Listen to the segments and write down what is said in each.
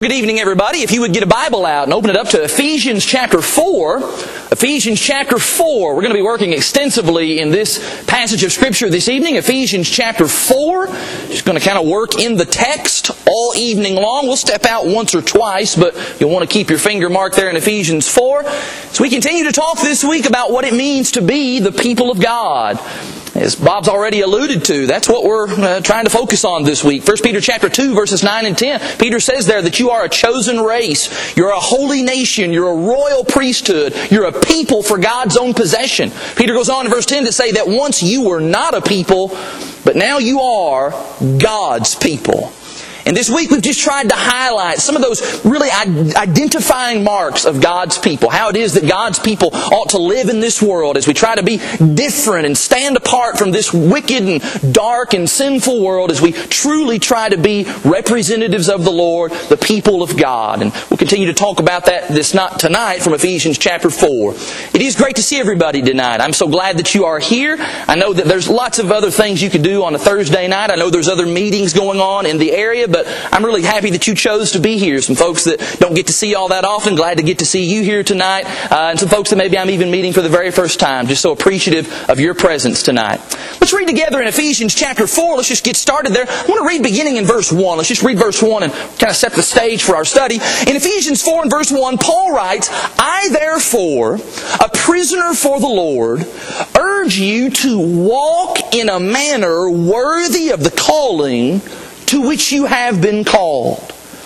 Good evening, everybody. If you would get a Bible out and open it up to Ephesians chapter 4. Ephesians chapter 4. We're going to be working extensively in this passage of Scripture this evening. Ephesians chapter 4. Just going to kind of work in the text all evening long. We'll step out once or twice, but you'll want to keep your finger marked there in Ephesians 4. So we continue to talk this week about what it means to be the people of God. As Bob's already alluded to, that's what we're trying to focus on this week. 1 Peter chapter 2, verses 9 and 10. Peter says there that you are a chosen race. You're a holy nation. You're a royal priesthood. You're a people for God's own possession. Peter goes on in verse 10 to say that once you were not a people, but now you are God's people. And this week we've just tried to highlight some of those really identifying marks of God's people. How it is that God's people ought to live in this world as we try to be different and stand apart from this wicked and dark and sinful world as we truly try to be representatives of the Lord, the people of God. And we'll continue to talk about that tonight from Ephesians chapter 4. It is great to see everybody tonight. I'm so glad that you are here. I know that there's lots of other things you could do on a Thursday night. I know there's other meetings going on in the area, but I'm really happy that you chose to be here. Some folks that don't get to see all that often, glad to get to see you here tonight. And some folks that maybe I'm even meeting for the very first time, just so appreciative of your presence tonight. Let's read together in Ephesians chapter 4. Let's just get started there. I want to read beginning in verse 1. Let's just read verse 1 and kind of set the stage for our study. In Ephesians 4 and verse 1, Paul writes, I therefore, a prisoner for the Lord, urge you to walk in a manner worthy of the calling to which you have been called.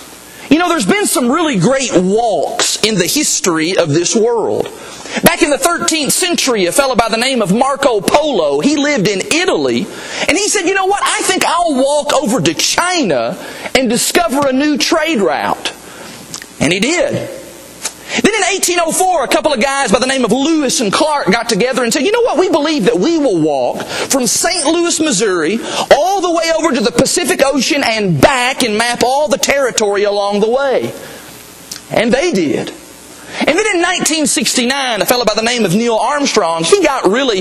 You know, there's been some really great walks in the history of this world. Back in the 13th century, a fellow by the name of Marco Polo, he lived in Italy, and he said, you know what, I think I'll walk over to China and discover a new trade route. And he did. Then in 1804, a couple of guys by the name of Lewis and Clark got together and said, you know what, we believe that we will walk from St. Louis, Missouri, all the way over to the Pacific Ocean and back and map all the territory along the way. And they did. And then in 1969, a fellow by the name of Neil Armstrong, he got really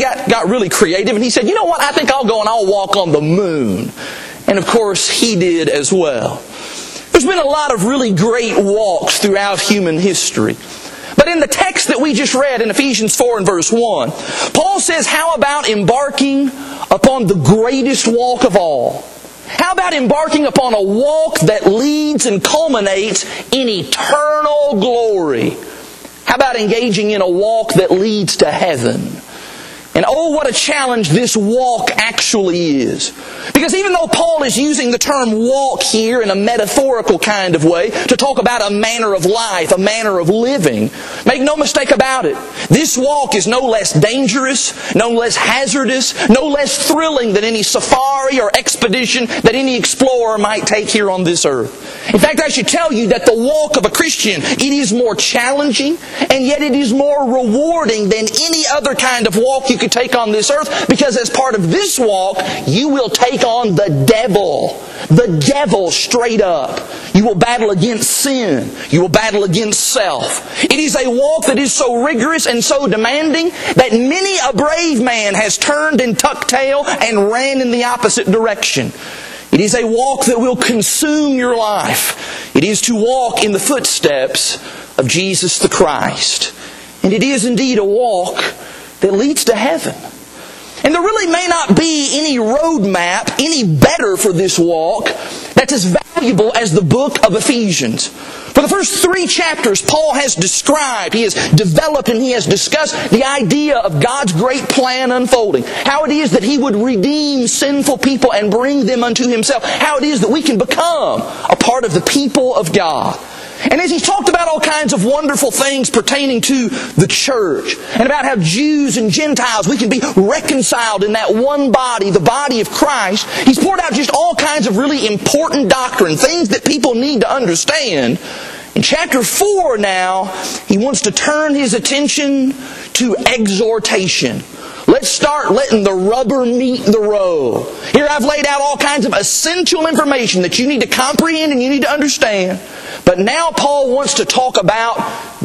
creative, and he said, you know what, I think I'll go and I'll walk on the moon. And of course, he did as well. There's been a lot of really great walks throughout human history. But in the text that we just read in Ephesians 4 and verse 1, Paul says, how about embarking upon the greatest walk of all? How about embarking upon a walk that leads and culminates in eternal glory? How about engaging in a walk that leads to heaven? And oh, what a challenge this walk actually is. Because even though Paul is using the term walk here in a metaphorical kind of way to talk about a manner of life, a manner of living, make no mistake about it, this walk is no less dangerous, no less hazardous, no less thrilling than any safari or expedition that any explorer might take here on this earth. In fact, I should tell you that the walk of a Christian, it is more challenging, and yet it is more rewarding than any other kind of walk you could take on this earth, because as part of this walk, you will take on the devil. The devil straight up. You will battle against sin. You will battle against self. It is a walk that is so rigorous and so demanding that many a brave man has turned and tucked tail and ran in the opposite direction. It is a walk that will consume your life. It is to walk in the footsteps of Jesus the Christ. And it is indeed a walk that leads to heaven. And there really may not be any roadmap any better for this walk that's as valuable as the book of Ephesians. For the first 3 chapters, Paul has described, he has developed, and he has discussed the idea of God's great plan unfolding. How it is that He would redeem sinful people and bring them unto Himself. How it is that we can become a part of the people of God. And as he's talked about all kinds of wonderful things pertaining to the church, and about how Jews and Gentiles, we can be reconciled in that one body, the body of Christ, he's poured out just all kinds of really important doctrine, things that people need to understand. In chapter 4 now, he wants to turn his attention to exhortation. Let's start letting the rubber meet the road. Here I've laid out all kinds of essential information that you need to comprehend and you need to understand. But now Paul wants to talk about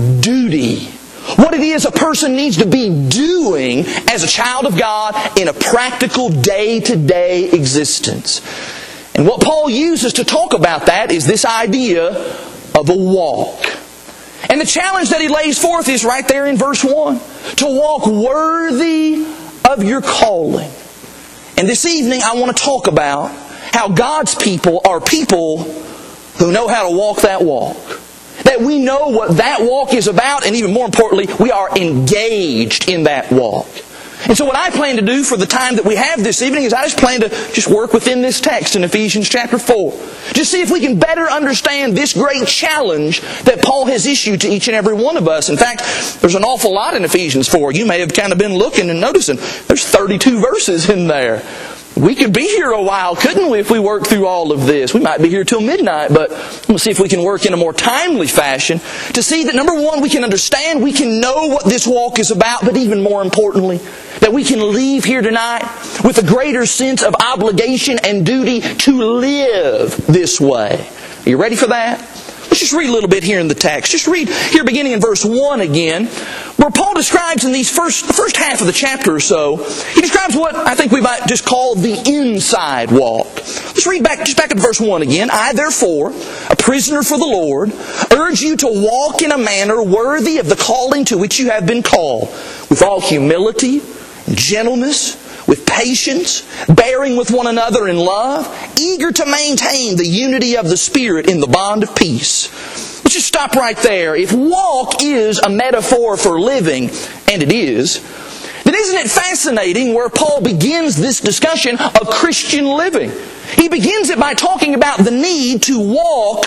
duty. What it is a person needs to be doing as a child of God in a practical day-to-day existence. And what Paul uses to talk about that is this idea of a walk. And the challenge that he lays forth is right there in verse 1. To walk worthy of your calling. And this evening I want to talk about how God's people are people who know how to walk that walk. That we know what that walk is about, and even more importantly, we are engaged in that walk. And so what I plan to do for the time that we have this evening is I just plan to just work within this text in Ephesians chapter 4. Just see if we can better understand this great challenge that Paul has issued to each and every one of us. In fact, there's an awful lot in Ephesians 4. You may have kind of been looking and noticing there's 32 verses in there. We could be here a while, couldn't we, if we worked through all of this? We might be here till midnight, but we'll see if we can work in a more timely fashion to see that, number one, we can understand, we can know what this walk is about, but even more importantly, that we can leave here tonight with a greater sense of obligation and duty to live this way. Are you ready for that? Let's just read a little bit here in the text. Just read here beginning in verse 1 again, where Paul describes in the first half of the chapter or so, he describes what I think we might just call the inside walk. Let's read back at verse 1 again. I, therefore, a prisoner for the Lord, urge you to walk in a manner worthy of the calling to which you have been called, with all humility and gentleness, with patience, bearing with one another in love, eager to maintain the unity of the Spirit in the bond of peace. Let's just stop right there. If walk is a metaphor for living, and it is, then isn't it fascinating where Paul begins this discussion of Christian living? He begins it by talking about the need to walk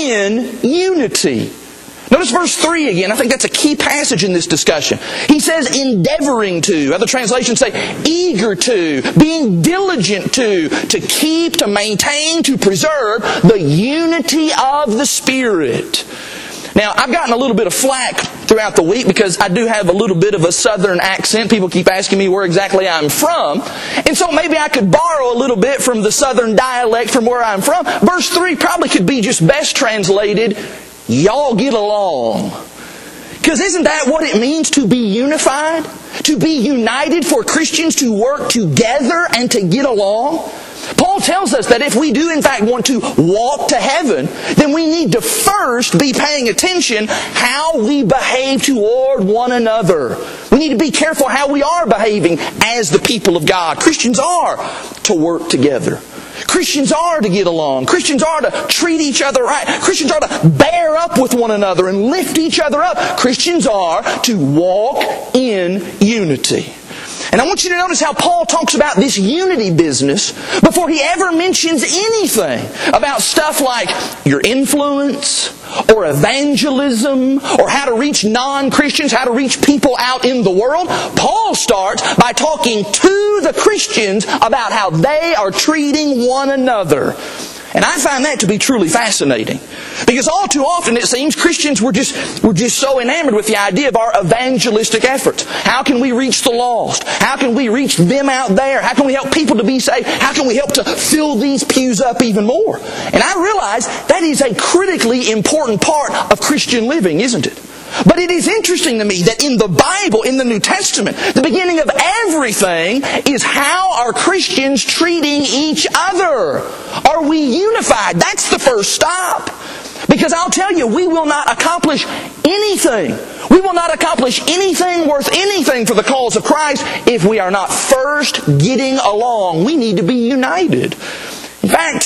in unity. Notice verse 3 again. I think that's a key passage in this discussion. He says, endeavoring to. Other translations say, eager to, being diligent to keep, to maintain, to preserve the unity of the Spirit. Now, I've gotten a little bit of flack throughout the week because I do have a little bit of a southern accent. People keep asking me where exactly I'm from. And so maybe I could borrow a little bit from the southern dialect from where I'm from. Verse 3 probably could be just best translated, y'all get along. Because isn't that what it means to be unified? To be united, for Christians to work together and to get along? Paul tells us that if we do in fact want to walk to heaven, then we need to first be paying attention how we behave toward one another. We need to be careful how we are behaving as the people of God. Christians are to work together. Christians are to get along. Christians are to treat each other right. Christians are to bear up with one another and lift each other up. Christians are to walk in unity. And I want you to notice how Paul talks about this unity business before he ever mentions anything about stuff like your influence or evangelism or how to reach non-Christians, how to reach people out in the world. Paul starts by talking to the Christians about how they are treating one another. And I find that to be truly fascinating. Because all too often it seems Christians were just so enamored with the idea of our evangelistic efforts. How can we reach the lost? How can we reach them out there? How can we help people to be saved? How can we help to fill these pews up even more? And I realize that is a critically important part of Christian living, isn't it? But it is interesting to me that in the Bible, in the New Testament, the beginning of everything is how are Christians treating each other? Are we unified? That's the first stop. Because I'll tell you, we will not accomplish anything. We will not accomplish anything worth anything for the cause of Christ if we are not first getting along. We need to be united. In fact,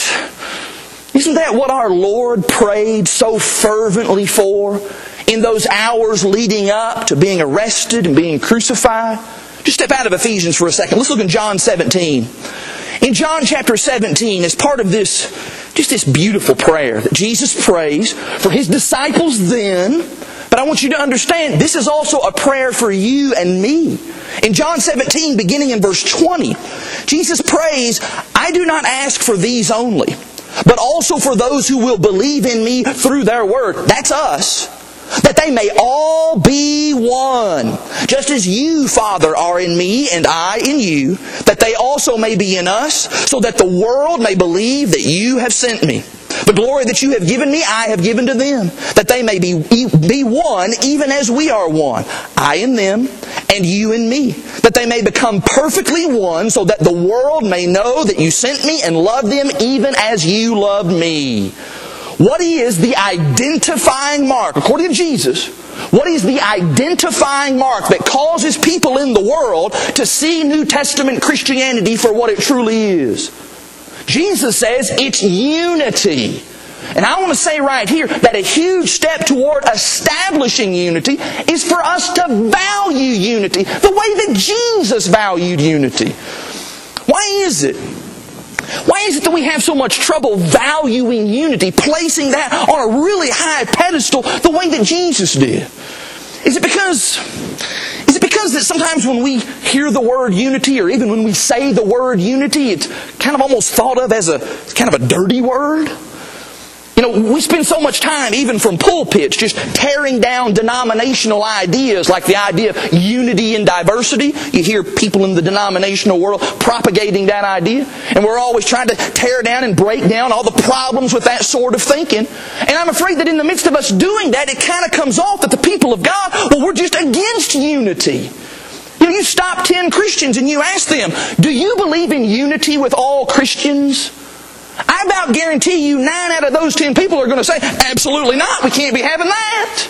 isn't that what our Lord prayed so fervently for in those hours leading up to being arrested and being crucified? Just step out of Ephesians for a second. Let's look in John 17. In John chapter 17, as part of this beautiful prayer that Jesus prays for His disciples then, but I want you to understand, this is also a prayer for you and me. In John 17, beginning in verse 20, Jesus prays, I do not ask for these only, but also for those who will believe in me through their word. That's us. That they may all be one, just as you, Father, are in me and I in you, that they also may be in us, so that the world may believe that you have sent me. The glory that you have given me, I have given to them, that they may be one, even as we are one. I in them, and you in me, that they may become perfectly one, so that the world may know that you sent me and loved them even as you loved me. What is the identifying mark, according to Jesus, what is the identifying mark that causes people in the world to see New Testament Christianity for what it truly is? Jesus says it's unity. And I want to say right here that a huge step toward establishing unity is for us to value unity the way that Jesus valued unity. Why is it? Why is it that we have so much trouble valuing unity, placing that on a really high pedestal the way that Jesus did? Is it because that sometimes when we hear the word unity, or even when we say the word unity, it's kind of almost thought of as a kind of a dirty word? You know, we spend so much time, even from pulpits, just tearing down denominational ideas like the idea of unity and diversity. You hear people in the denominational world propagating that idea. And we're always trying to tear down and break down all the problems with that sort of thinking. And I'm afraid that in the midst of us doing that, it kind of comes off that the people of God, well, we're just against unity. You know, you stop 10 Christians and you ask them, do you believe in unity with all Christians? I about guarantee you 9 out of those 10 people are going to say, absolutely not, we can't be having that.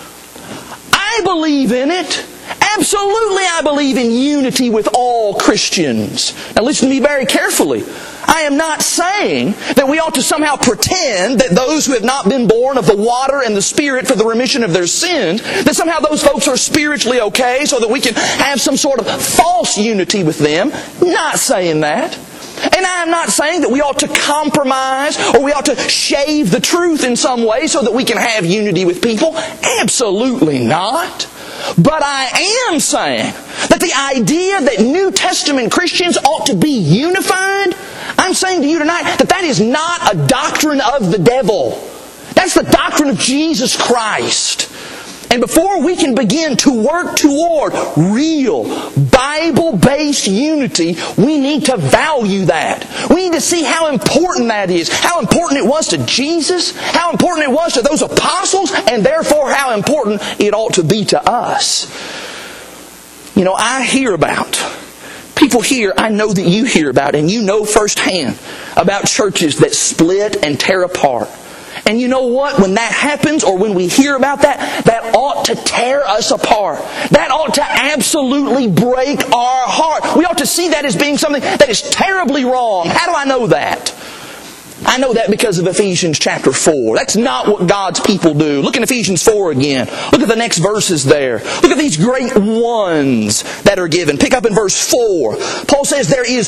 I believe in it. Absolutely I believe in unity with all Christians. Now listen to me very carefully. I am not saying that we ought to somehow pretend that those who have not been born of the water and the Spirit for the remission of their sins, that somehow those folks are spiritually okay so that we can have some sort of false unity with them. Not saying that. And I'm not saying that we ought to compromise or we ought to shave the truth in some way so that we can have unity with people. Absolutely not. But I am saying that the idea that New Testament Christians ought to be unified, I'm saying to you tonight that that is not a doctrine of the devil. That's the doctrine of Jesus Christ. And before we can begin to work toward real, Bible-based unity, we need to value that. We need to see how important that is, how important it was to Jesus, how important it was to those apostles, and therefore how important it ought to be to us. You know, I hear about, people here, I know that you hear about, and you know firsthand about churches that split and tear apart. And you know what? When that happens, or when we hear about that, that ought to tear us apart. That ought to absolutely break our heart. We ought to see that as being something that is terribly wrong. How do I know that? I know that because of Ephesians chapter 4. That's not what God's people do. Look in Ephesians 4 again. Look at the next verses there. Look at these great ones that are given. Pick up in verse 4. Paul says there is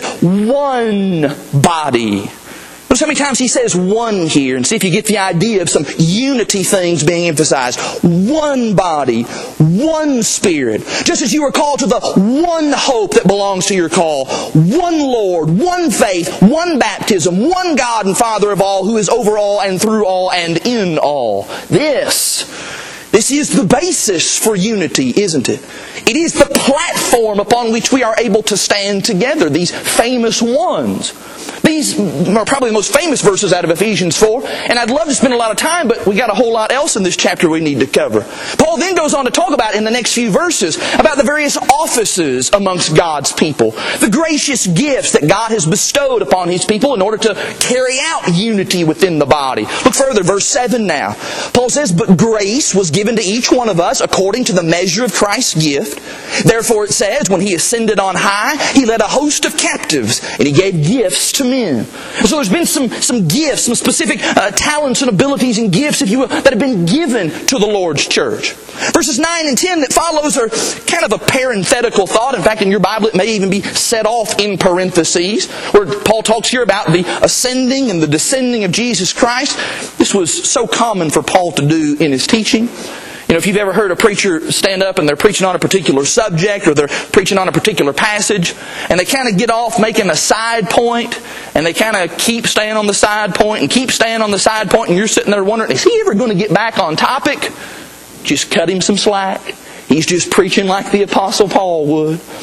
one body. Notice how many times he says one here, and see if you get the idea of some unity things being emphasized. One body, one Spirit. Just as you were called to the one hope that belongs to your call. One Lord, one faith, one baptism, one God and Father of all, who is over all and through all and in all. This is the basis for unity, isn't it? It is the platform upon which we are able to stand together, these famous ones. These are probably the most famous verses out of Ephesians 4, and I'd love to spend a lot of time, but we got a whole lot else in this chapter we need to cover. Paul then goes on to talk about, in the next few verses, about the various offices amongst God's people, the gracious gifts that God has bestowed upon His people in order to carry out unity within the body. Look further, verse 7 now. Paul says, but grace was given to each one of us according to the measure of Christ's gift. Therefore it says, when He ascended on high, He led a host of captives, and He gave gifts to men. So there's been some gifts, some specific talents and abilities and gifts, if you will, that have been given to the Lord's church. Verses 9 and 10 that follows are kind of a parenthetical thought. In fact, in your Bible it may even be set off in parentheses, where Paul talks here about the ascending and the descending of Jesus Christ. This was so common for Paul to do in his teaching. You know, if you've ever heard a preacher stand up and they're preaching on a particular subject or they're preaching on a particular passage and they kind of get off making a side point and they kind of keep staying on the side point and keep staying on the side point and you're sitting there wondering, is he ever going to get back on topic? Just cut him some slack. He's just preaching like the Apostle Paul would.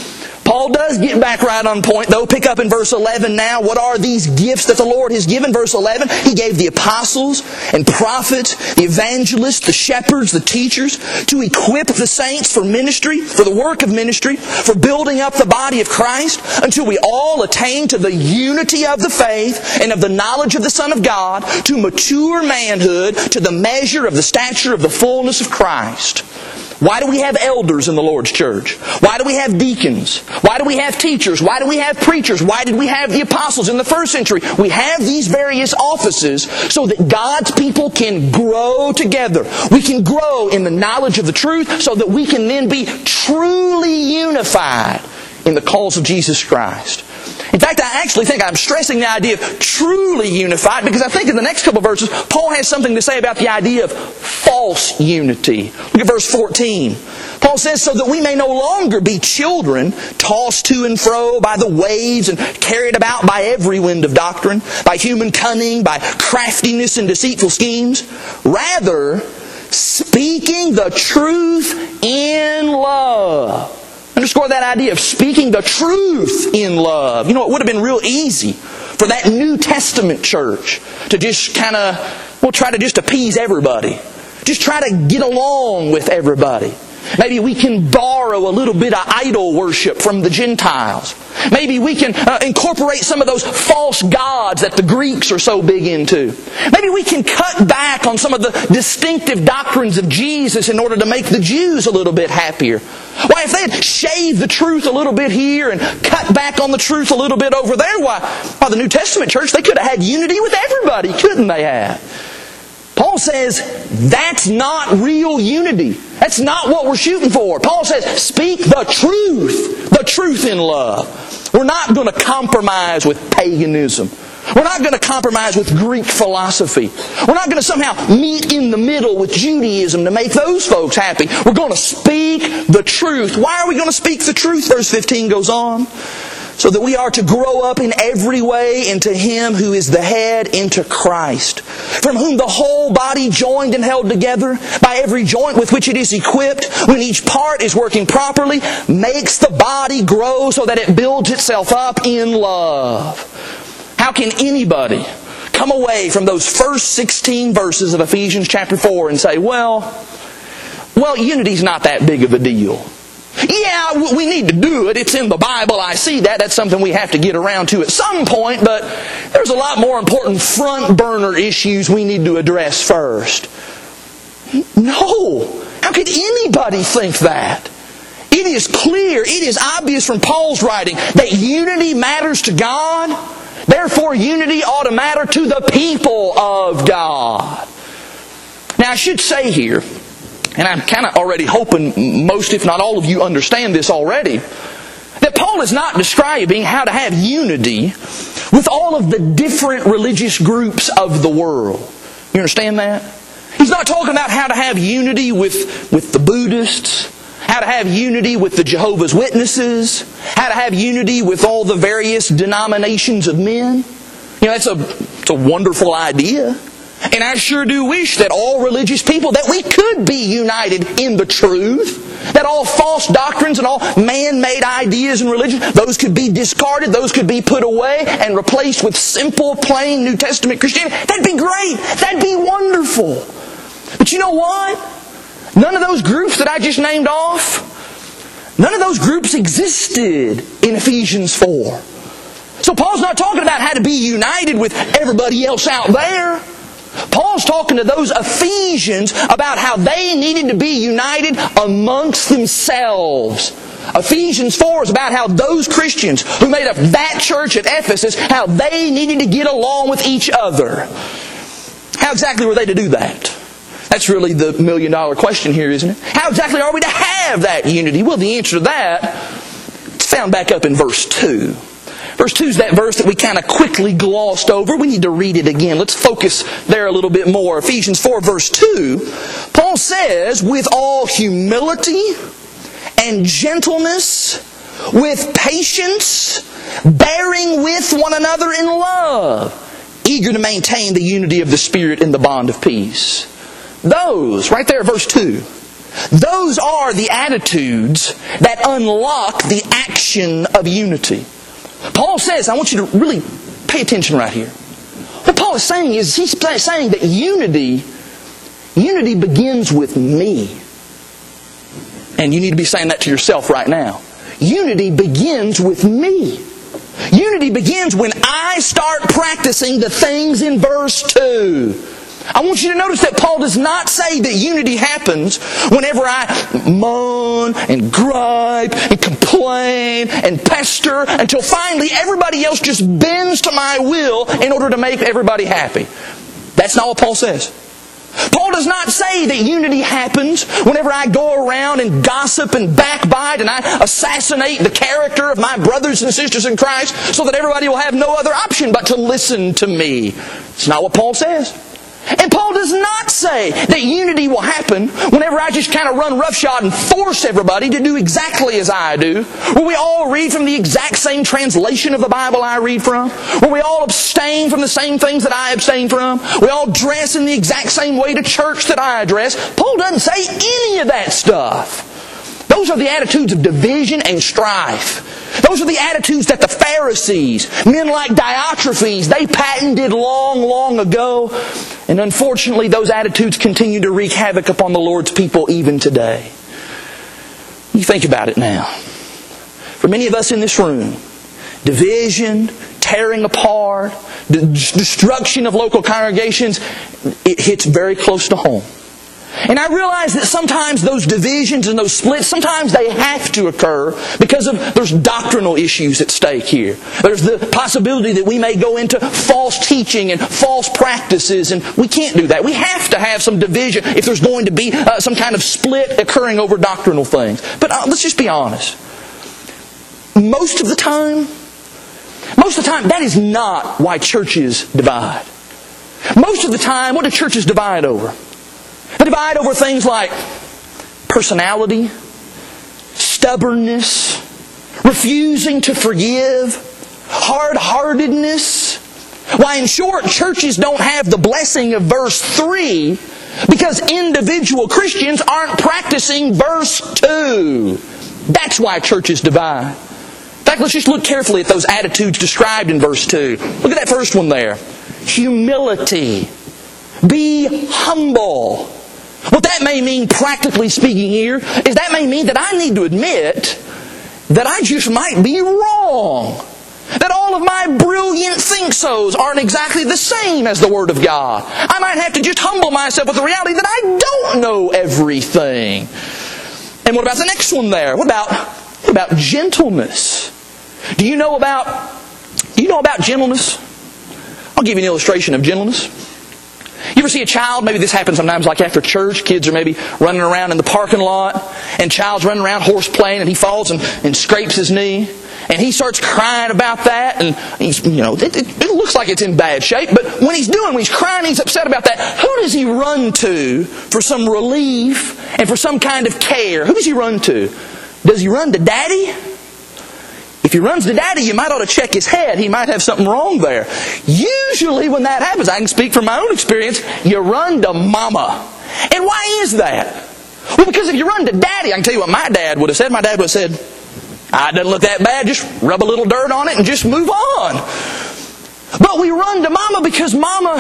Paul does get back right on point, though. Pick up in verse 11 now. What are these gifts that the Lord has given? Verse 11, He gave the apostles and prophets, the evangelists, the shepherds, the teachers, to equip the saints for ministry, for the work of ministry, for building up the body of Christ, until we all attain to the unity of the faith and of the knowledge of the Son of God, to mature manhood, to the measure of the stature of the fullness of Christ. Why do we have elders in the Lord's church? Why do we have deacons? Why do we have teachers? Why do we have preachers? Why did we have the apostles in the first century? We have these various offices so that God's people can grow together. We can grow in the knowledge of the truth so that we can then be truly unified in the cause of Jesus Christ. In fact, I actually think I'm stressing the idea of truly unified because I think in the next couple of verses, Paul has something to say about the idea of false unity. Look at verse 14. Paul says, so that we may no longer be children, tossed to and fro by the waves and carried about by every wind of doctrine, by human cunning, by craftiness and deceitful schemes. Rather, speaking the truth in love. Underscore that idea of speaking the truth in love. You know, it would have been real easy for that New Testament church to just kind of, try to just appease everybody. Just try to get along with everybody. Maybe we can borrow a little bit of idol worship from the Gentiles. Maybe we can incorporate some of those false gods that the Greeks are so big into. Maybe we can cut back on some of the distinctive doctrines of Jesus in order to make the Jews a little bit happier. Why, if they had shaved the truth a little bit here and cut back on the truth a little bit over there, why the New Testament church, they could have had unity with everybody, couldn't they have? Paul says, that's not real unity. That's not what we're shooting for. Paul says, speak the truth in love. We're not going to compromise with paganism. We're not going to compromise with Greek philosophy. We're not going to somehow meet in the middle with Judaism to make those folks happy. We're going to speak the truth. Why are we going to speak the truth? Verse 15 goes on. So that we are to grow up in every way into Him who is the head, into Christ, from whom the whole body joined and held together by every joint with which it is equipped, when each part is working properly, makes the body grow so that it builds itself up in love. How can anybody come away from those first 16 verses of Ephesians chapter 4 and say, well, unity's not that big of a deal? Yeah, we need to do it. It's in the Bible. I see that. That's something we have to get around to at some point, but there's a lot more important front burner issues we need to address first. No. How could anybody think that? It is clear, it is obvious from Paul's writing that unity matters to God. Therefore, unity ought to matter to the people of God. Now, I should say here, and I'm kind of already hoping most, if not all of you, understand this already, that Paul is not describing how to have unity with all of the different religious groups of the world. You understand that? He's not talking about how to have unity with the Buddhists, how to have unity with the Jehovah's Witnesses, how to have unity with all the various denominations of men. You know, it's a wonderful idea. And I sure do wish that all religious people, that we could be united in the truth. That all false doctrines and all man-made ideas in religion, those could be discarded, those could be put away and replaced with simple, plain New Testament Christianity. That'd be great. That'd be wonderful. But you know what? None of those groups that I just named off, none of those groups existed in Ephesians 4. So Paul's not talking about how to be united with everybody else out there. Paul's talking to those Ephesians about how they needed to be united amongst themselves. Ephesians 4 is about how those Christians who made up that church at Ephesus, how they needed to get along with each other. How exactly were they to do that? That's really the million-dollar question here, isn't it? How exactly are we to have that unity? Well, the answer to that is found back up in verse 2. Verse 2 is that verse that we kind of quickly glossed over. We need to read it again. Let's focus there a little bit more. Ephesians 4 verse 2, Paul says, with all humility and gentleness, with patience, bearing with one another in love, eager to maintain the unity of the Spirit in the bond of peace. Those, right there, verse 2. Those are the attitudes that unlock the action of unity. Paul says, I want you to really pay attention right here. What Paul is saying is, he's saying that unity begins with me. And you need to be saying that to yourself right now. Unity begins with me. Unity begins when I start practicing the things in verse 2. I want you to notice that Paul does not say that unity happens whenever I moan and gripe and complain and pester until finally everybody else just bends to my will in order to make everybody happy. That's not what Paul says. Paul does not say that unity happens whenever I go around and gossip and backbite and I assassinate the character of my brothers and sisters in Christ so that everybody will have no other option but to listen to me. It's not what Paul says. And Paul does not say that unity will happen whenever I just kind of run roughshod and force everybody to do exactly as I do. Where we all read from the exact same translation of the Bible I read from. Where we all abstain from the same things that I abstain from. We all dress in the exact same way to church that I dress. Paul doesn't say any of that stuff. Those are the attitudes of division and strife. Those are the attitudes that the Pharisees, men like Diotrephes, they patented long ago. And unfortunately, those attitudes continue to wreak havoc upon the Lord's people even today. You think about it now. For many of us in this room, division, tearing apart, the destruction of local congregations, it hits very close to home. And I realize that sometimes those divisions and those splits, sometimes they have to occur because there's doctrinal issues at stake here. There's the possibility that we may go into false teaching and false practices, and we can't do that. We have to have some division if there's going to be some kind of split occurring over doctrinal things. But let's just be honest. Most of the time, that is not why churches divide. Most of the time, what do churches divide over? They divide over things like personality, stubbornness, refusing to forgive, hard-heartedness. Why, in short, churches don't have the blessing of verse 3 because individual Christians aren't practicing verse 2. That's why churches divide. In fact, let's just look carefully at those attitudes described in verse 2. Look at that first one there. Humility. Be humble. What that may mean, practically speaking here, is that may mean that I need to admit that I just might be wrong. That all of my brilliant think-sos aren't exactly the same as the Word of God. I might have to just humble myself with the reality that I don't know everything. And what about the next one there? What about gentleness? Do you know about gentleness? I'll give you an illustration of gentleness. You ever see a child, maybe this happens sometimes like after church, kids are maybe running around in the parking lot, and child's running around horse playing, and he falls and scrapes his knee, and he starts crying about that, and he's, it looks like it's in bad shape, but when he's crying, he's upset about that, who does he run to for some relief and for some kind of care? Who does he run to? Does he run to Daddy? If he runs to Daddy, you might ought to check his head. He might have something wrong there. Usually when that happens, I can speak from my own experience, you run to Mama. And why is that? Well, because if you run to Daddy, I can tell you what my dad would have said. My dad would have said, it doesn't look that bad, just rub a little dirt on it and just move on. But we run to Mama because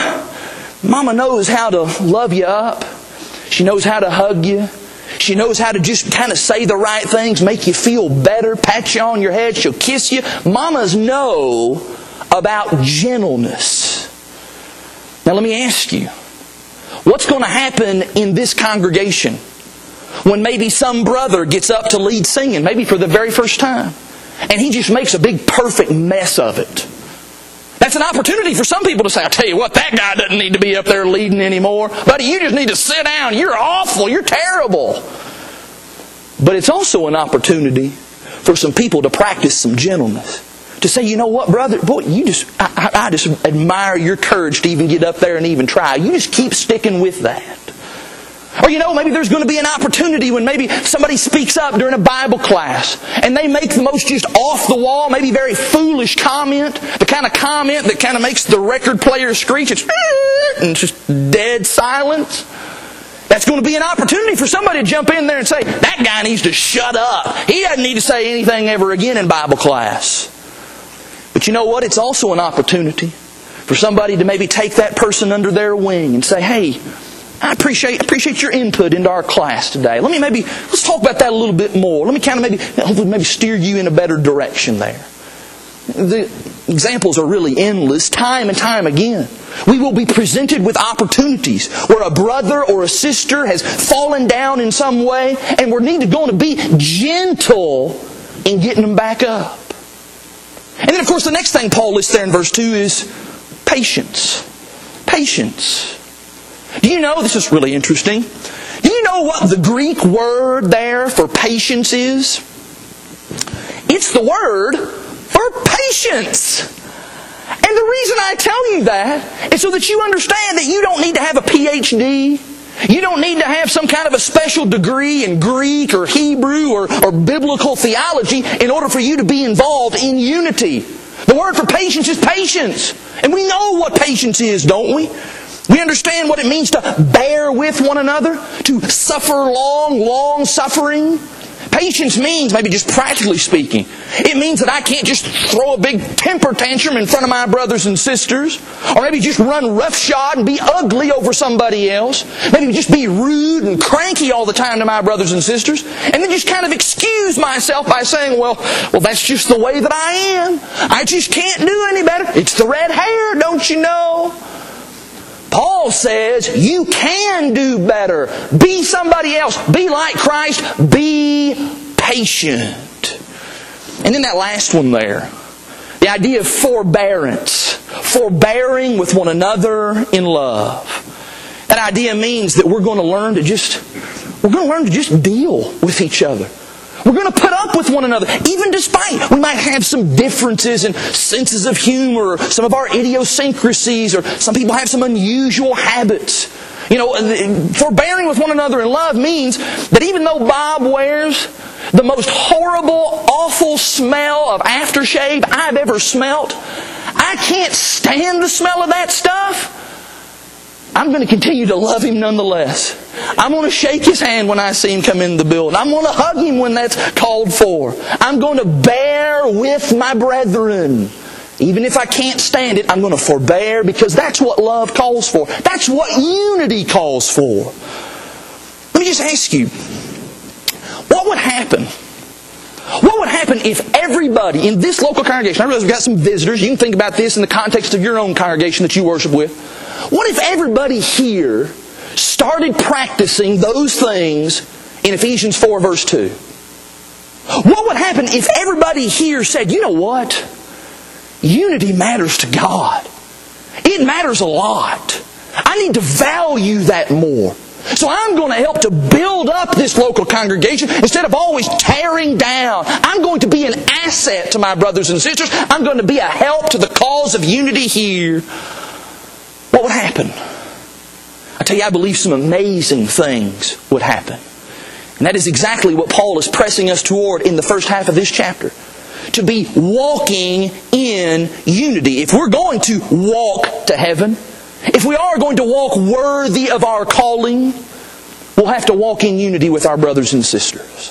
Mama knows how to love you up. She knows how to hug you. She knows how to just kind of say the right things, make you feel better, pat you on your head, she'll kiss you. Mamas know about gentleness. Now let me ask you, what's going to happen in this congregation when maybe some brother gets up to lead singing, maybe for the very first time, and he just makes a big perfect mess of it? That's an opportunity for some people to say, I tell you what, that guy doesn't need to be up there leading anymore. Buddy, you just need to sit down. You're awful. You're terrible. But it's also an opportunity for some people to practice some gentleness. To say, you know what, brother? Boy, I just admire your courage to even get up there and even try. You just keep sticking with that. Or maybe there's going to be an opportunity when maybe somebody speaks up during a Bible class and they make the most just off-the-wall, maybe very foolish comment, the kind of comment that kind of makes the record player screech, and just dead silence. That's going to be an opportunity for somebody to jump in there and say, that guy needs to shut up. He doesn't need to say anything ever again in Bible class. But you know what? It's also an opportunity for somebody to maybe take that person under their wing and say, hey, I appreciate your input into our class today. Let's talk about that a little bit more. Let me hopefully maybe steer you in a better direction there. The examples are really endless, time and time again. We will be presented with opportunities where a brother or a sister has fallen down in some way, and we're going to be gentle in getting them back up. And then, of course, the next thing Paul lists there in verse 2 is patience. Patience. Do you know, this is really interesting, do you know what the Greek word there for patience is? It's the word for patience. And the reason I tell you that is so that you understand that you don't need to have a PhD. You don't need to have some kind of a special degree in Greek or Hebrew or biblical theology in order for you to be involved in unity. The word for patience is patience. And we know what patience is, don't we? We understand what it means to bear with one another, to suffer long suffering. Patience means, maybe just practically speaking, it means that I can't just throw a big temper tantrum in front of my brothers and sisters, or maybe just run roughshod and be ugly over somebody else, maybe just be rude and cranky all the time to my brothers and sisters, and then just kind of excuse myself by saying, well, that's just the way that I am. I just can't do any better. It's the red hair, don't you know? Paul says you can do better. Be somebody else. Be like Christ. Be patient. And then that last one there, the idea of forbearance. Forbearing with one another in love. That idea means that we're going to learn to just deal with each other. We're going to put up with one another, even despite we might have some differences and senses of humor, some of our idiosyncrasies, or some people have some unusual habits. You know, forbearing with one another in love means that even though Bob wears the most horrible, awful smell of aftershave I've ever smelt, I can't stand the smell of that stuff. I'm going to continue to love him nonetheless. I'm going to shake his hand when I see him come in the building. I'm going to hug him when that's called for. I'm going to bear with my brethren. Even if I can't stand it, I'm going to forbear because that's what love calls for. That's what unity calls for. Let me just ask you, what would happen? What would happen if everybody in this local congregation, I realize we've got some visitors, you can think about this in the context of your own congregation that you worship with. What if everybody here started practicing those things in Ephesians 4 verse 2? What would happen if everybody here said, you know what? Unity matters to God. It matters a lot. I need to value that more. So I'm going to help to build up this local congregation instead of always tearing down. I'm going to be an asset to my brothers and sisters. I'm going to be a help to the cause of unity here. What would happen? I tell you, I believe some amazing things would happen. And that is exactly what Paul is pressing us toward in the first half of this chapter. To be walking in unity. If we're going to walk to heaven, if we are going to walk worthy of our calling, we'll have to walk in unity with our brothers and sisters.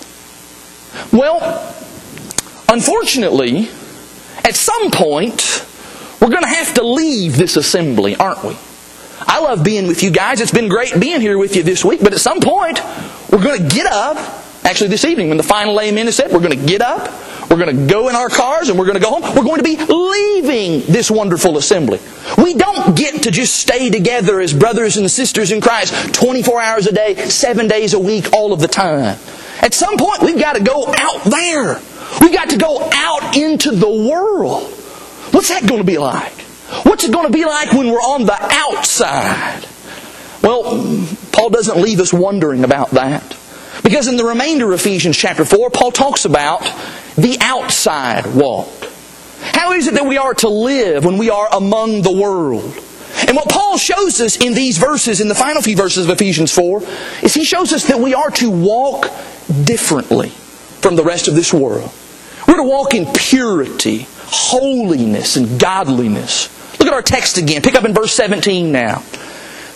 Well, unfortunately, at some point, we're going to have to leave this assembly, aren't we? I love being with you guys. It's been great being here with you this week. But at some point, we're going to get up. Actually, this evening, when the final amen is said, we're going to get up. We're going to go in our cars and we're going to go home. We're going to be leaving this wonderful assembly. We don't get to just stay together as brothers and sisters in Christ 24 hours a day, 7 days a week, all of the time. At some point, we've got to go out there. We've got to go out into the world. What's that going to be like? What's it going to be like when we're on the outside? Well, Paul doesn't leave us wondering about that. Because in the remainder of Ephesians chapter 4, Paul talks about the outside walk. How is it that we are to live when we are among the world? And what Paul shows us in these verses, in the final few verses of Ephesians 4, is he shows us that we are to walk differently from the rest of this world. We're to walk in purity, holiness, and godliness. Look at our text again. Pick up in verse 17 now.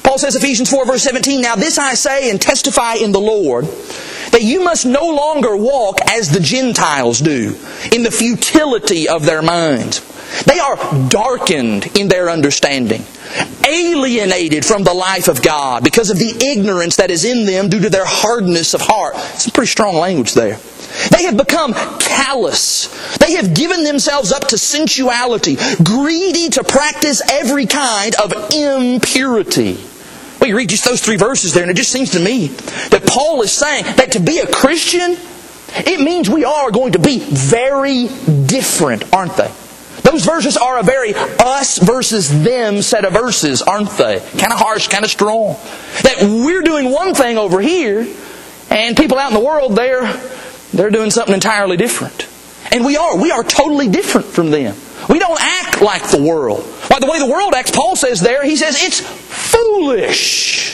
Paul says, Ephesians 4 verse 17, "Now this I say and testify in the Lord, that you must no longer walk as the Gentiles do, in the futility of their minds. They are darkened in their understanding, alienated from the life of God because of the ignorance that is in them due to their hardness of heart." Some pretty strong language there. "They have become callous. They have given themselves up to sensuality, greedy to practice every kind of impurity." Well, you read just those 3 verses there, and it just seems to me that Paul is saying that to be a Christian, it means we are going to be very different, aren't they? Those verses are a very us versus them set of verses, aren't they? Kind of harsh, kind of strong. That we're doing one thing over here, and people out in the world, they're doing something entirely different. And we are totally different from them. We don't act like the world. Like the way the world acts, Paul says there, he says it's foolish.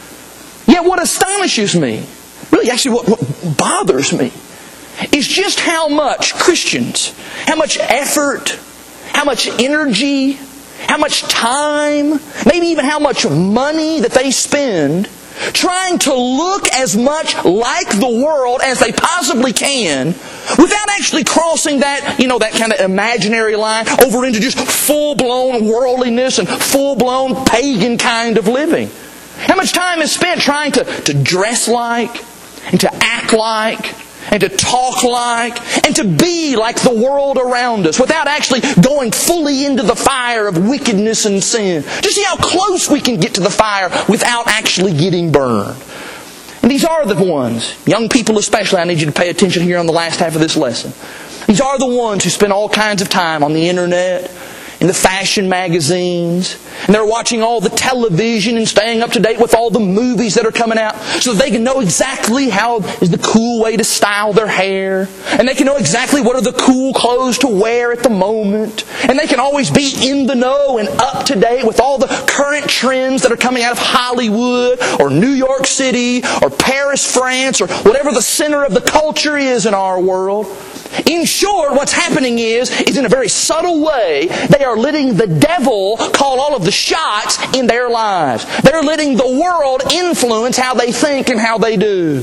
Yet what astonishes me, really actually what bothers me, is just how much Christians, how much effort, how much energy, how much time, maybe even how much money that they spend trying to look as much like the world as they possibly can without actually crossing that, that kind of imaginary line over into just full-blown worldliness and full-blown pagan kind of living. How much time is spent trying to dress like and to act like and to talk like and to be like the world around us without actually going fully into the fire of wickedness and sin. Just see how close we can get to the fire without actually getting burned. And these are the ones, young people especially, I need you to pay attention here on the last half of this lesson. These are the ones who spend all kinds of time on the internet, in the fashion magazines, and they're watching all the television and staying up to date with all the movies that are coming out so that they can know exactly how is the cool way to style their hair, and they can know exactly what are the cool clothes to wear at the moment, and they can always be in the know and up to date with all the current trends that are coming out of Hollywood or New York City or Paris, France, or whatever the center of the culture is in our world. In short, what's happening is in a very subtle way, they are letting the devil call all of the shots in their lives. They're letting the world influence how they think and how they do.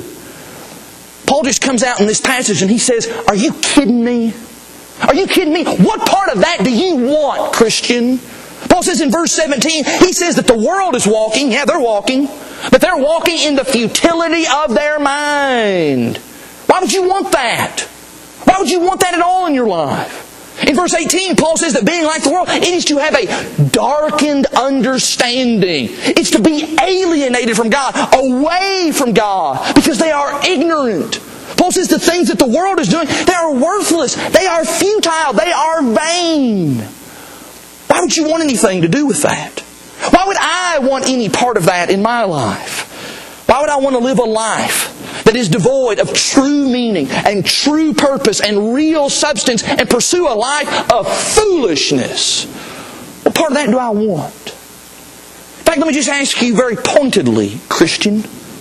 Paul just comes out in this passage and he says, "Are you kidding me? Are you kidding me? What part of that do you want, Christian?" Paul says in verse 17, he says that the world is walking, they're walking, but they're walking in the futility of their mind. Why would you want that? Why would you want that at all in your life? In verse 18, Paul says that being like the world, it is to have a darkened understanding. It's to be alienated from God, away from God, because they are ignorant. Paul says the things that the world is doing, they are worthless, they are futile, they are vain. Why would you want anything to do with that? Why would I want any part of that in my life? Why would I want to live a life that is devoid of true meaning and true purpose and real substance and pursue a life of foolishness? What part of that do I want? In fact, let me just ask you very pointedly, Christian,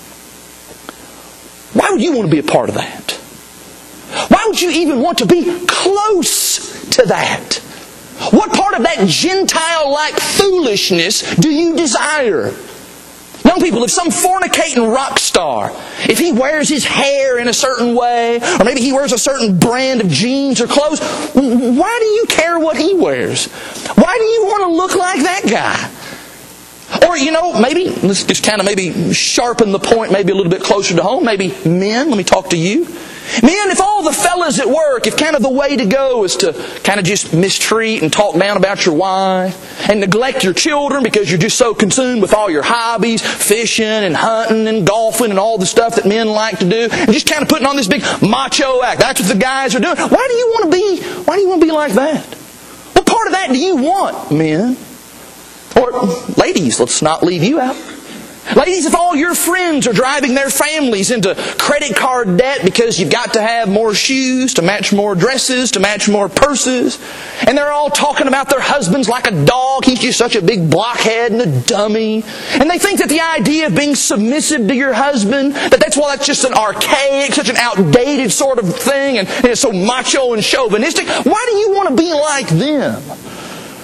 why would you want to be a part of that? Why would you even want to be close to that? What part of that Gentile-like foolishness do you desire? Young people, if some fornicating rock star, if he wears his hair in a certain way, or maybe he wears a certain brand of jeans or clothes, why do you care what he wears? Why do you want to look like that guy? Or, maybe, let's just kind of maybe sharpen the point maybe a little bit closer to home. Maybe men, let me talk to you. Men, if all the fellas at work, if kind of the way to go is to kind of just mistreat and talk down about your wife and neglect your children because you're just so consumed with all your hobbies, fishing and hunting and golfing and all the stuff that men like to do, and just kind of putting on this big macho act. That's what the guys are doing. Why do you want to be like that? What part of that do you want, men? Or ladies, let's not leave you out. Ladies, if all your friends are driving their families into credit card debt because you've got to have more shoes to match more dresses, to match more purses, and they're all talking about their husbands like a dog, he's just such a big blockhead and a dummy, and they think that the idea of being submissive to your husband, that's just an archaic, such an outdated sort of thing, and it's so macho and chauvinistic. Why do you want to be like them?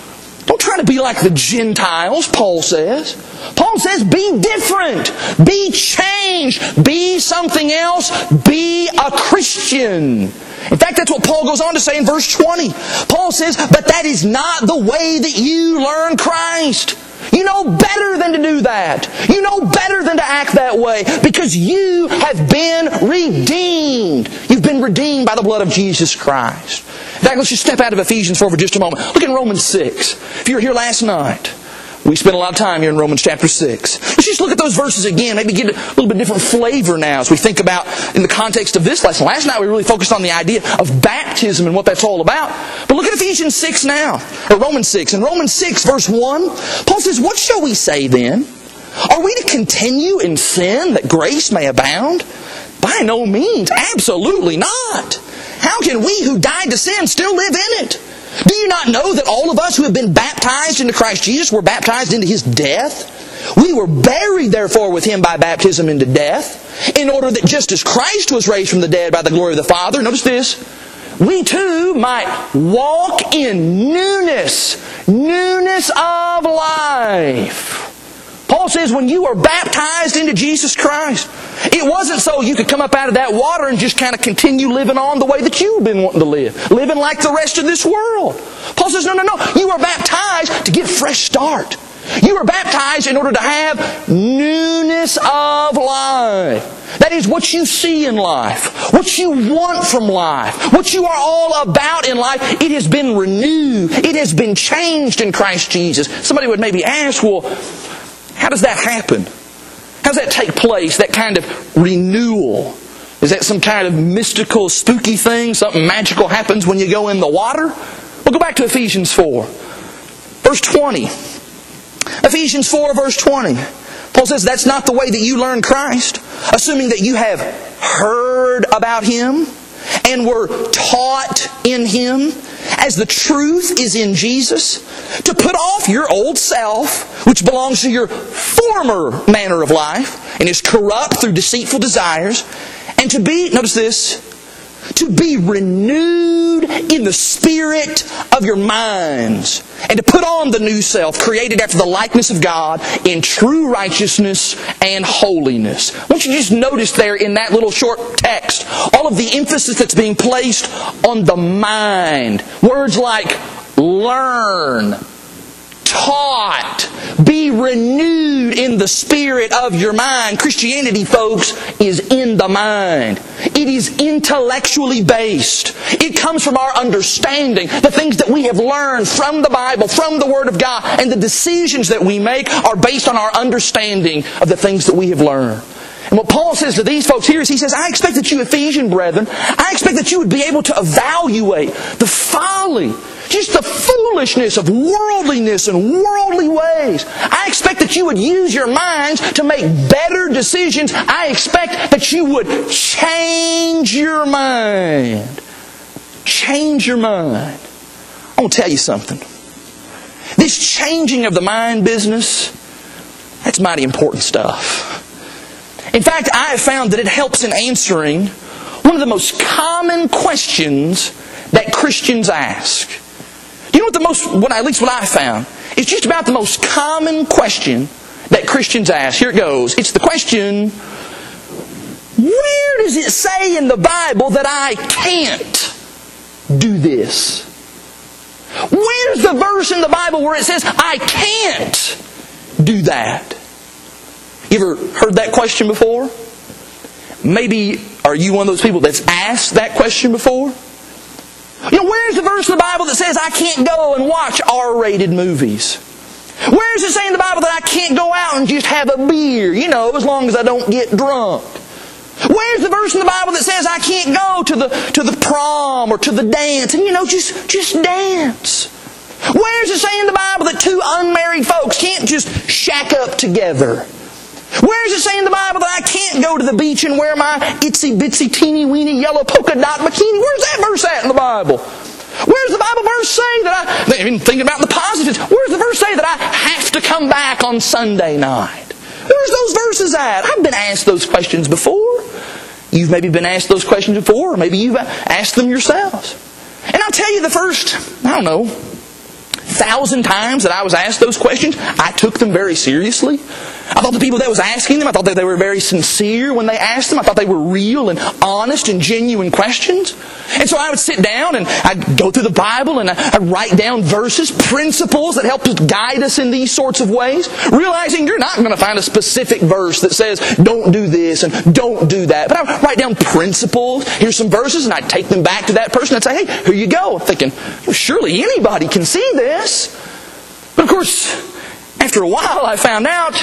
Don't try to be like the Gentiles, Paul says. Paul says, be different. Be changed. Be something else. Be a Christian. In fact, that's what Paul goes on to say in verse 20. Paul says, but that is not the way that you learn Christ. You know better than to do that. You know better than to act that way because you have been redeemed. You've been redeemed by the blood of Jesus Christ. In fact, let's just step out of Ephesians 4 for just a moment. Look in Romans 6. If you were here last night, we spent a lot of time here in Romans chapter 6. Let's just look at those verses again, maybe get a little bit different flavor now as we think about in the context of this lesson. Last night we really focused on the idea of baptism and what that's all about. But look at Ephesians 6 now, or Romans 6. In Romans 6 verse 1, Paul says, what shall we say then? Are we to continue in sin that grace may abound? By no means, absolutely not. How can we who died to sin still live in it? Do you not know that all of us who have been baptized into Christ Jesus were baptized into His death? We were buried therefore with Him by baptism into death, in order that just as Christ was raised from the dead by the glory of the Father, notice this, we too might walk in newness of life. Paul says when you are baptized into Jesus Christ, it wasn't so you could come up out of that water and just kind of continue living on the way that you've been wanting to live. Living like the rest of this world. Paul says, no. You are baptized to get a fresh start. You are baptized in order to have newness of life. That is what you see in life. What you want from life. What you are all about in life. It has been renewed. It has been changed in Christ Jesus. Somebody would maybe ask, well, how does that happen? How does that take place, that kind of renewal? Is that some kind of mystical, spooky thing? Something magical happens when you go in the water? Well, go back to Ephesians 4. Verse 20. Ephesians 4, verse 20. Paul says, that's not the way that you learn Christ, assuming that you have heard about Him and were taught in Him, as the truth is in Jesus, to put off your old self, which belongs to your former manner of life, and is corrupt through deceitful desires, and to be, notice this, to be renewed in the spirit of your minds, and to put on the new self, created after the likeness of God, in true righteousness and holiness. I want you to just notice there in that little short text, all of the emphasis that's being placed on the mind. Words like learn, taught, be renewed in the spirit of your mind. Christianity, folks, is in the mind. It is intellectually based. It comes from our understanding, the things that we have learned from the Bible, from the Word of God, and the decisions that we make are based on our understanding of the things that we have learned. And what Paul says to these folks here is, he says, I expect that you Ephesian brethren, I expect that you would be able to evaluate the folly, just the foolishness of worldliness and worldly ways. I expect that you would use your minds to make better decisions. I expect that you would change your mind. Change your mind. I want to tell you something. This changing of the mind business, that's mighty important stuff. In fact, I have found that it helps in answering one of the most common questions that Christians ask. Do you know at least what I found? It's just about the most common question that Christians ask. Here it goes. It's the question, where does it say in the Bible that I can't do this? Where's the verse in the Bible where it says I can't do that? You ever heard that question before? Maybe are you one of those people that's asked that question before? You know, where's the verse in the Bible that says I can't go and watch R-rated movies? Where does it say in the Bible that I can't go out and just have a beer, as long as I don't get drunk? Where's the verse in the Bible that says I can't go to the prom or to the dance and, just dance? Where does it say in the Bible that two unmarried folks can't just shack up together? Where does it say in the Bible that I can't go to the beach and wear my itsy bitsy teeny weeny yellow polka dot bikini? Where's that verse at in the Bible? Where's the Bible verse say that I've been thinking about the positives. Where's the verse say that I have to come back on Sunday night? Where's those verses at? I've been asked those questions before. You've maybe been asked those questions before, or maybe you've asked them yourselves. And I'll tell you the first, 50 1,000 times that I was asked those questions, I took them very seriously. I thought the people that was asking them, I thought that they were very sincere when they asked them. I thought they were real and honest and genuine questions. And so I would sit down and I'd go through the Bible and I'd write down verses, principles that help us guide us in these sorts of ways, realizing you're not going to find a specific verse that says, don't do this and don't do that. But I would write down principles. Here's some verses, and I'd take them back to that person and say, hey, here you go. I'm thinking, well, surely anybody can see this. But of course, after a while I found out,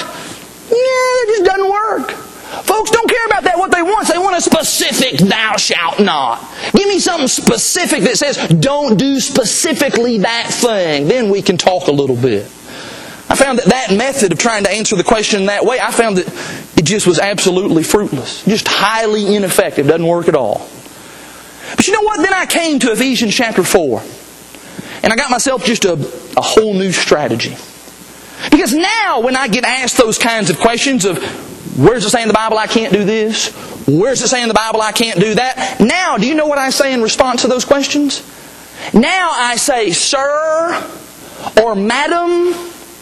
it just doesn't work. Folks don't care about that, what they want. They want a specific thou shalt not. Give me something specific that says don't do specifically that thing. Then we can talk a little bit. I found that method of trying to answer the question that way, I found that it just was absolutely fruitless. Just highly ineffective. Doesn't work at all. But you know what? Then I came to Ephesians chapter 4. And I got myself just a whole new strategy. Because now when I get asked those kinds of questions of, where's it say in the Bible I can't do this? Where's it say in the Bible I can't do that? Now, do you know what I say in response to those questions? Now I say, sir or madam,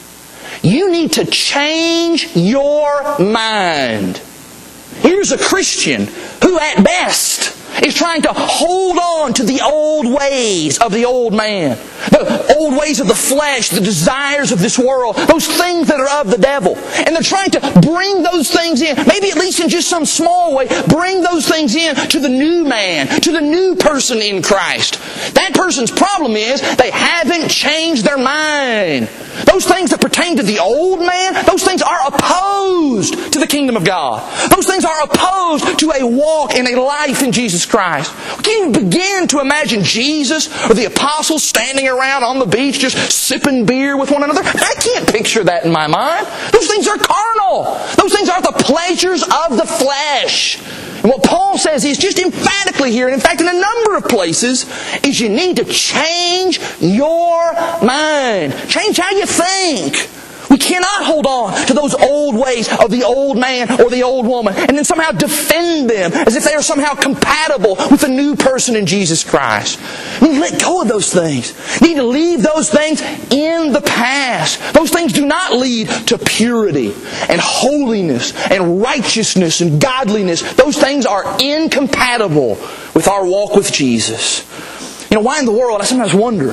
you need to change your mind. Here's a Christian who at best is trying to hold on to the old ways of the old man. The old ways of the flesh, the desires of this world, those things that are of the devil. And they're trying to bring those things in, maybe at least in just some small way, bring those things in to the new man, to the new person in Christ. That person's problem is they haven't changed their mind. Those things that pertain to the old man, those things are opposed to the kingdom of God. Those things are opposed to a walk and a life in Jesus Christ. We can't even begin to imagine Jesus or the apostles standing around on the beach just sipping beer with one another. I can't picture that in my mind. Those things are carnal. Those things are the pleasures of the flesh. And what Paul says is just emphatically here, and in fact in a number of places, is you need to change your mind. Change how you think. We cannot hold on to those old ways of the old man or the old woman and then somehow defend them as if they are somehow compatible with the new person in Jesus Christ. We need to let go of those things. We need to leave those things in the past. Those things do not lead to purity and holiness and righteousness and godliness. Those things are incompatible with our walk with Jesus. You know, why in the world, I sometimes wonder,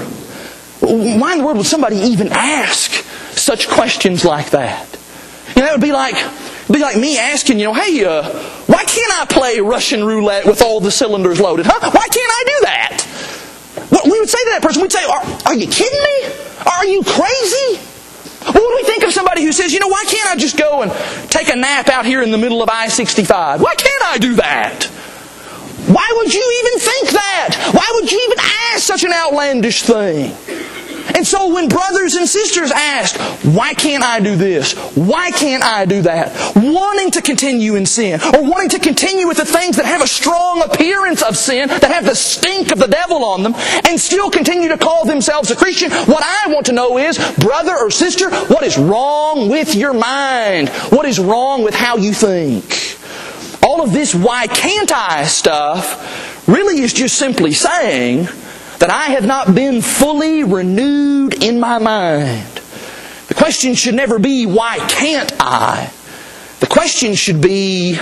why in the world would somebody even ask such questions like that? You know, it would be like me asking, hey, why can't I play Russian roulette with all the cylinders loaded? Huh? Why can't I do that? What we would say to that person, we'd say, are you kidding me? Are you crazy? What would we think of somebody who says, why can't I just go and take a nap out here in the middle of I-65? Why can't I do that? Why would you even think that? Why would you even ask such an outlandish thing? And so when brothers and sisters ask, why can't I do this? Why can't I do that? Wanting to continue in sin, or wanting to continue with the things that have a strong appearance of sin, that have the stink of the devil on them, and still continue to call themselves a Christian, what I want to know is, brother or sister, what is wrong with your mind? What is wrong with how you think? All of this why can't I stuff really is just simply saying that I have not been fully renewed in my mind. The question should never be, why can't I? The question should be,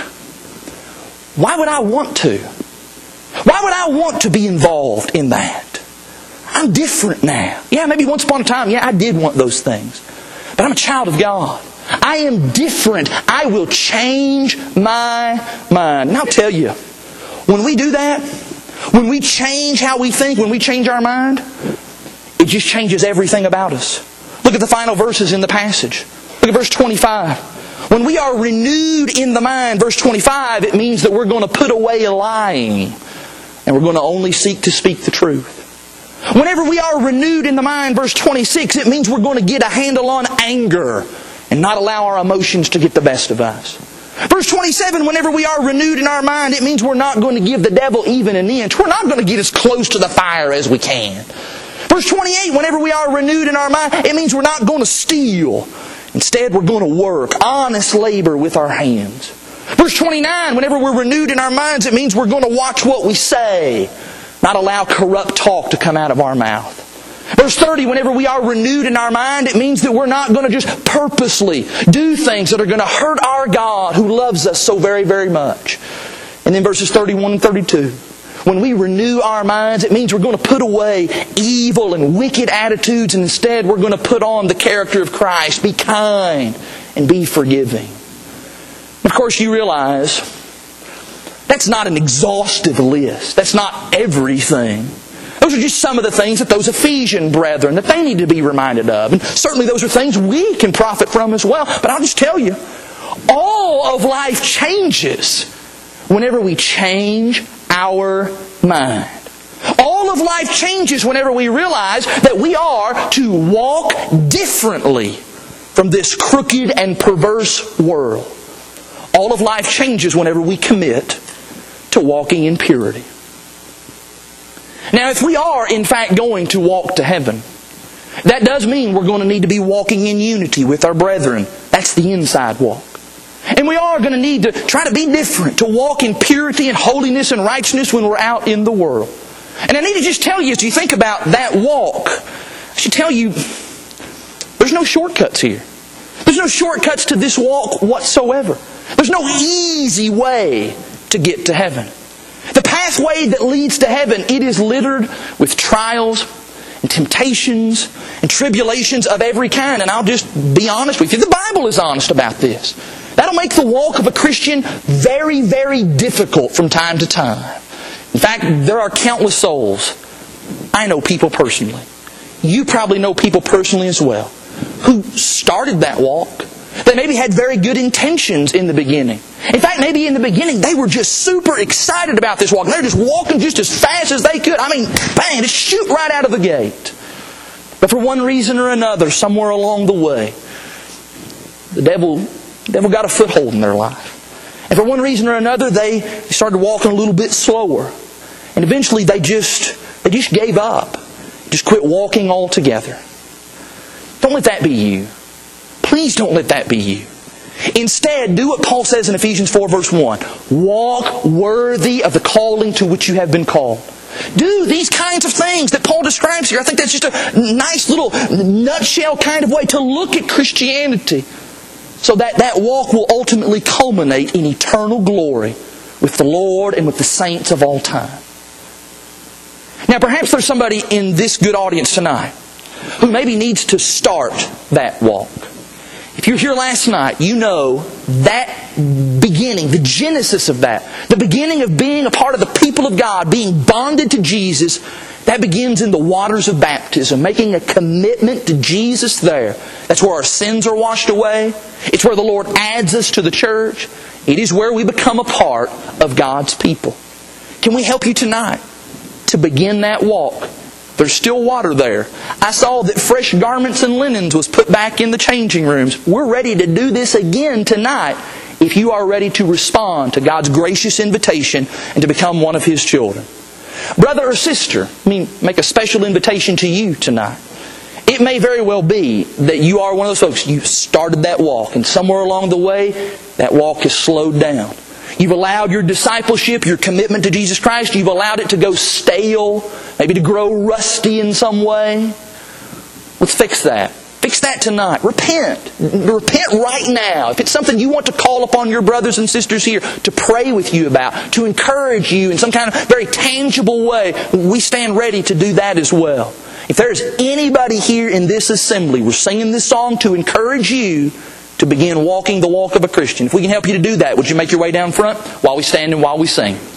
why would I want to? Why would I want to be involved in that? I'm different now. Yeah, maybe once upon a time, I did want those things. But I'm a child of God. I am different. I will change my mind. And I'll tell you, when we do that, when we change how we think, when we change our mind, it just changes everything about us. Look at the final verses in the passage. Look at verse 25. When we are renewed in the mind, verse 25, it means that we're going to put away lying and we're going to only seek to speak the truth. Whenever we are renewed in the mind, verse 26, it means we're going to get a handle on anger and not allow our emotions to get the best of us. Verse 27, whenever we are renewed in our mind, it means we're not going to give the devil even an inch. We're not going to get as close to the fire as we can. Verse 28, whenever we are renewed in our mind, it means we're not going to steal. Instead, we're going to work, honest labor with our hands. Verse 29, whenever we're renewed in our minds, it means we're going to watch what we say, not allow corrupt talk to come out of our mouth. Verse 30, whenever we are renewed in our mind, it means that we're not going to just purposely do things that are going to hurt our God who loves us so very, very much. And then verses 31 and 32. When we renew our minds, it means we're going to put away evil and wicked attitudes, and instead we're going to put on the character of Christ. Be kind and be forgiving. Of course, you realize that's not an exhaustive list. That's not everything. Those are just some of the things that those Ephesian brethren, that they need to be reminded of. And certainly those are things we can profit from as well. But I'll just tell you, all of life changes whenever we change our mind. All of life changes whenever we realize that we are to walk differently from this crooked and perverse world. All of life changes whenever we commit to walking in purity. Now, if we are, in fact, going to walk to heaven, that does mean we're going to need to be walking in unity with our brethren. That's the inside walk. And we are going to need to try to be different, to walk in purity and holiness and righteousness when we're out in the world. And I need to just tell you, as you think about that walk, I should tell you, there's no shortcuts here. There's no shortcuts to this walk whatsoever. There's no easy way to get to heaven. The pathway that leads to heaven, it is littered with trials and temptations and tribulations of every kind. And I'll just be honest with you, the Bible is honest about this. That'll make the walk of a Christian very, very difficult from time to time. In fact, there are countless souls. I know people personally. You probably know people personally as well, who started that walk. They maybe had very good intentions in the beginning. In fact, maybe in the beginning they were just super excited about this walk. They're just walking just as fast as they could. I mean, bang, just shoot right out of the gate. But for one reason or another, somewhere along the way, the devil got a foothold in their life. And for one reason or another, they started walking a little bit slower. And eventually they just gave up. Just quit walking altogether. Don't let that be you. Please don't let that be you. Instead, do what Paul says in Ephesians 4 verse 1. Walk worthy of the calling to which you have been called. Do these kinds of things that Paul describes here. I think that's just a nice little nutshell kind of way to look at Christianity. So that walk will ultimately culminate in eternal glory with the Lord and with the saints of all time. Now perhaps there's somebody in this good audience tonight who maybe needs to start that walk. If you're here last night, you know that beginning, the genesis of that, the beginning of being a part of the people of God, being bonded to Jesus, that begins in the waters of baptism, making a commitment to Jesus there. That's where our sins are washed away. It's where the Lord adds us to the church. It is where we become a part of God's people. Can we help you tonight to begin that walk? There's still water there. I saw that fresh garments and linens was put back in the changing rooms. We're ready to do this again tonight if you are ready to respond to God's gracious invitation and to become one of His children. Brother or sister, make a special invitation to you tonight. It may very well be that you are one of those folks, you started that walk, and somewhere along the way, that walk has slowed down. You've allowed your discipleship, your commitment to Jesus Christ, you've allowed it to go stale, maybe to grow rusty in some way. Let's fix that. Fix that tonight. Repent. Repent right now. If it's something you want to call upon your brothers and sisters here to pray with you about, to encourage you in some kind of very tangible way, we stand ready to do that as well. If there's anybody here in this assembly, we're singing this song to encourage you to begin walking the walk of a Christian. If we can help you to do that, would you make your way down front while we stand and while we sing?